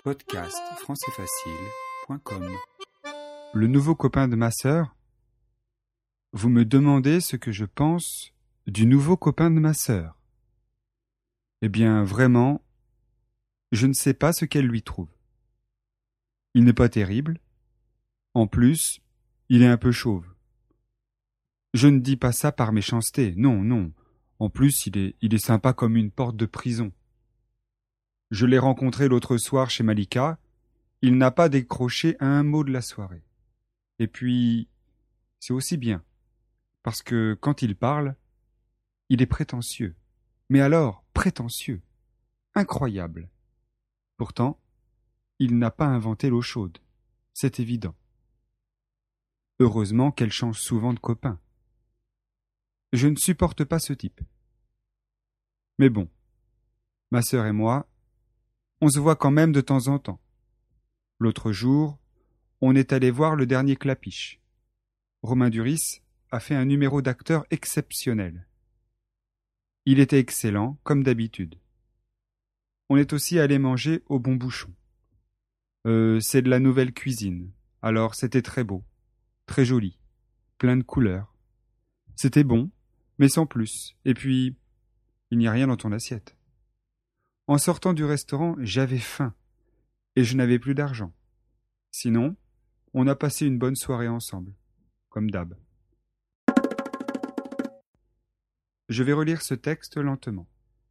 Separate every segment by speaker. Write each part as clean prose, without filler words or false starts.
Speaker 1: Podcast françaisfacile.com.
Speaker 2: Le nouveau copain de ma sœur. Vous me demandez ce que je pense du nouveau copain de ma sœur. Eh bien, vraiment, je ne sais pas ce qu'elle lui trouve. Il n'est pas terrible. En plus, il est un peu chauve. Je ne dis pas ça par méchanceté, non, non. En plus, il est sympa comme une porte de prison. Je l'ai rencontré l'autre soir chez Malika. Il n'a pas décroché un mot de la soirée. Et puis, c'est aussi bien, parce que quand il parle, il est prétentieux. Mais alors, prétentieux, incroyable. Pourtant, il n'a pas inventé l'eau chaude, c'est évident. Heureusement qu'elle change souvent de copain. Je ne supporte pas ce type. Mais bon, ma sœur et moi, on se voit quand même de temps en temps. L'autre jour, on est allé voir le dernier Clapiche. Romain Duris a fait un numéro d'acteur exceptionnel. Il était excellent, comme d'habitude. On est aussi allé manger au Bon Bouchon. C'est de la nouvelle cuisine, alors c'était très beau, très joli, plein de couleurs. C'était bon, mais sans plus, et puis, il n'y a rien dans ton assiette. En sortant du restaurant, j'avais faim, et je n'avais plus d'argent. Sinon, on a passé une bonne soirée ensemble, comme d'hab. Je vais relire ce texte lentement.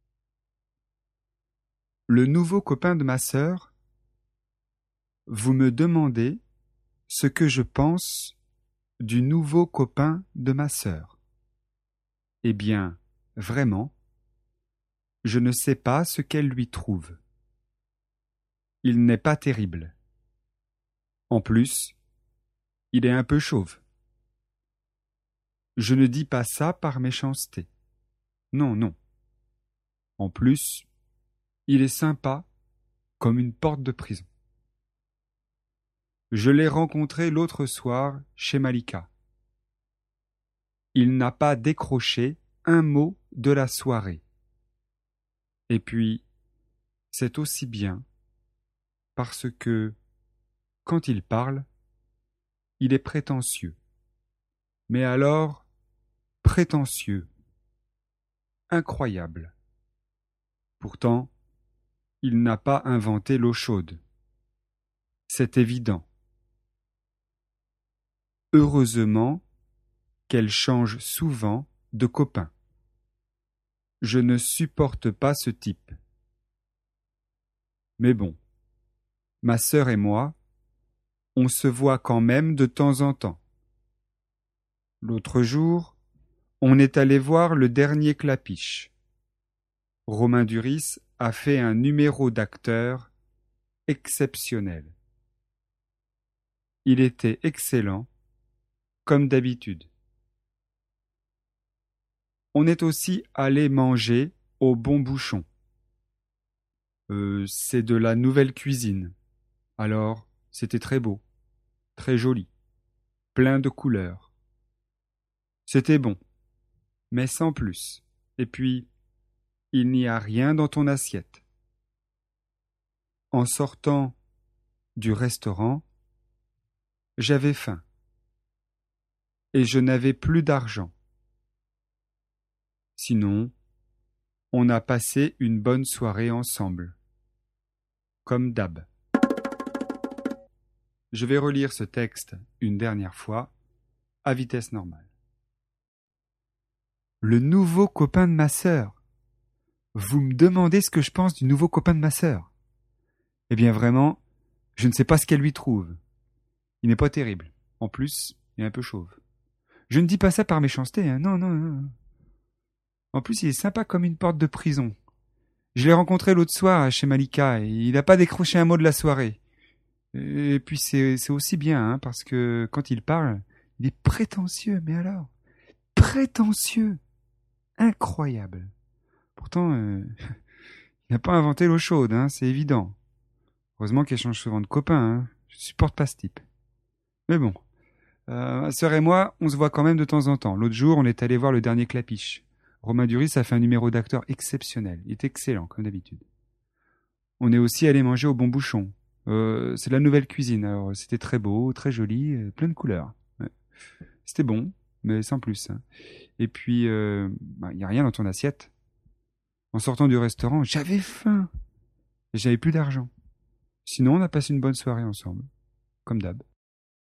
Speaker 2: Le nouveau copain de ma sœur. Vous me demandez ce que je pense du nouveau copain de ma sœur. Eh bien, vraiment, je ne sais pas ce qu'elle lui trouve. Il n'est pas terrible. En plus, il est un peu chauve. Je ne dis pas ça par méchanceté. Non, non. En plus, il est sympa comme une porte de prison. Je l'ai rencontré l'autre soir chez Malika. Il n'a pas décroché un mot de la soirée. Et puis, c'est aussi bien, parce que, quand il parle, il est prétentieux. Mais alors, prétentieux, incroyable. Pourtant, il n'a pas inventé l'eau chaude. C'est évident. Heureusement qu'elle change souvent de copain. Je ne supporte pas ce type. Mais bon, ma sœur et moi, on se voit quand même de temps en temps. L'autre jour, on est allé voir le dernier Clapiche. Romain Duris a fait un numéro d'acteur exceptionnel. Il était excellent, comme d'habitude. On est aussi allé manger au Bon Bouchon. C'est de la nouvelle cuisine. Alors, c'était très beau, très joli, plein de couleurs. C'était bon, mais sans plus. Et puis, il n'y a rien dans ton assiette. En sortant du restaurant, j'avais faim. Et je n'avais plus d'argent. Sinon, on a passé une bonne soirée ensemble. Comme d'hab. Je vais relire ce texte une dernière fois, à vitesse normale. Le nouveau copain de ma sœur. Vous me demandez ce que je pense du nouveau copain de ma sœur. Eh bien vraiment, je ne sais pas ce qu'elle lui trouve. Il n'est pas terrible. En plus, il est un peu chauve. Je ne dis pas ça par méchanceté, hein. Non, non, non. En plus, il est sympa comme une porte de prison. Je l'ai rencontré l'autre soir chez Malika et il n'a pas décroché un mot de la soirée. Et puis c'est aussi bien, hein, parce que quand il parle, il est prétentieux, mais alors, prétentieux, incroyable. Pourtant, il n'a pas inventé l'eau chaude, hein, c'est évident. Heureusement qu'elle change souvent de copain, hein. Je supporte pas ce type. Mais bon, ma sœur et moi, on se voit quand même de temps en temps. L'autre jour, on est allé voir le dernier Clapiche. Romain Duris a fait un numéro d'acteur exceptionnel. Il est excellent, comme d'habitude. On est aussi allé manger au Bon Bouchon. C'est de la nouvelle cuisine. Alors, c'était très beau, très joli, plein de couleurs. Ouais. C'était bon, mais sans plus, hein. Et puis, il n'y a rien dans ton assiette. En sortant du restaurant, j'avais faim. Et j'avais plus d'argent. Sinon, on a passé une bonne soirée ensemble, comme d'hab.